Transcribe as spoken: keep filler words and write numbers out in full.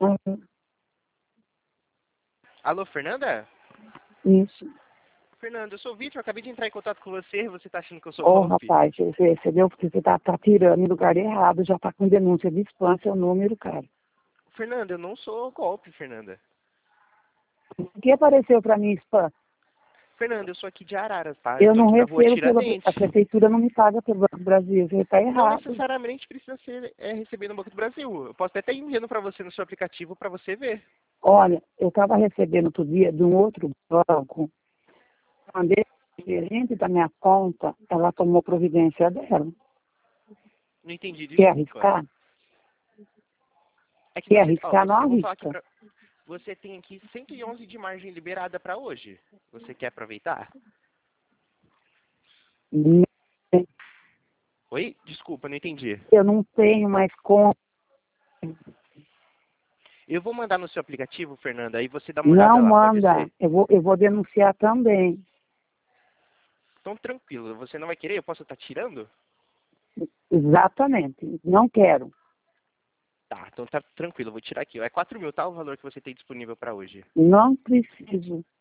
Uhum. Alô, Fernanda? Isso. Fernanda, eu sou o Vitor, eu acabei de entrar em contato com você, você tá achando que eu sou Ô, golpe? rapaz, você percebeu porque você tá, tá tirando em lugar errado, já tá com denúncia de spam seu número, cara. Fernanda, eu não sou golpe, Fernanda. O que apareceu pra mim spam? Fernanda, eu sou aqui de Araras, tá? Eu Eu tô não aqui na rua recebo pela... A Tiradentes. prefeitura não me paga pelo Banco do Brasil, você tá Não errado. necessariamente precisa ser é, receber no Banco do Brasil. Eu posso até estar enviando para você no seu aplicativo para você ver. Olha, eu estava recebendo outro dia de um outro banco, mandei gerente da minha conta, ela tomou providência dela. Não entendi, Quer desculpa. arriscar? É que Quer você, ó, arriscar? você, Não eu vou falar aqui arrisca. pra... Você tem aqui cento e onze de margem liberada para hoje. Você quer aproveitar? Oi? Desculpa, não entendi. Eu não tenho mais conta. Eu vou mandar no seu aplicativo, Fernanda, aí você dá uma Não olhada lá, pode manda. ser? Eu vou, eu vou denunciar também. Então, tranquilo. Você não vai querer? Eu posso estar tirando? Exatamente. Não quero. Tá, então tá tranquilo. Eu vou tirar aqui. É quatro mil, tá? O valor que você tem disponível para hoje. Não preciso.